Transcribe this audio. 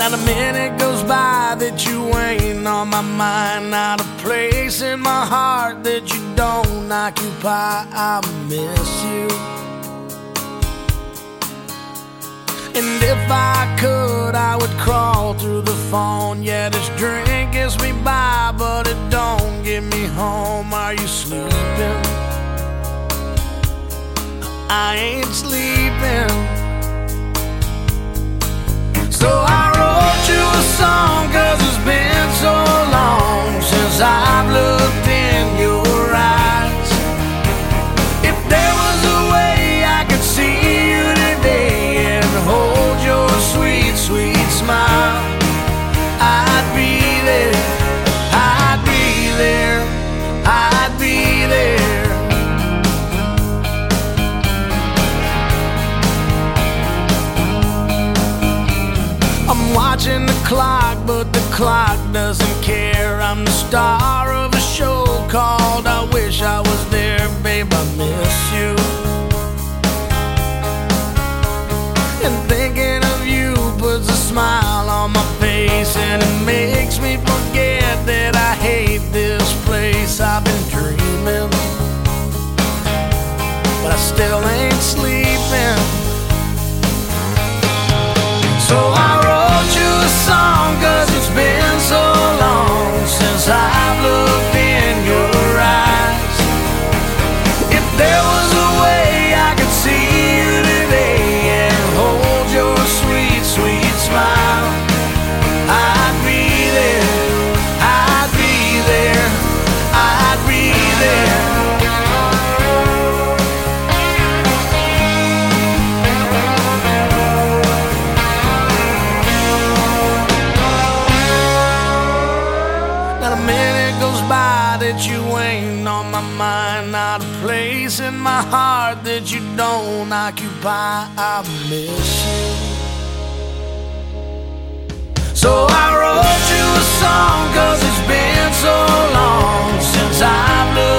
Not a minute goes by that you ain't on my mind. Not a place in my heart that you don't occupy. I miss you. And if I could, I would crawl through the phone. Yeah, this drink gets me by, but it don't get me home. Are you sleeping? I ain't sleeping. So I wrote you a song, 'cause it's been so long since I've looked in your eyes. If there was a way I could see you today and hold your sweet, sweet smile, I'd be there, I'd be there, I'd be there. I'm watching the clock, but the clock doesn't care. I'm the star of a show called I Wish I Was There. Babe, I miss you. And thinking of you puts a smile on my face, and it makes me forget that I hate this place. I've been dreaming, but I still ain't sleeping. So I wrote you a song, 'cause it's been so long since I've looked in your eyes. If there was a way I could see you today and hold your sweet, sweet smile, I'd be there, I'd be there, I'd be there. Not a minute goes by that you ain't on my mind. Not a place in my heart that you don't occupy. I miss you. So I wrote you a song, 'cause it's been so long since I've looked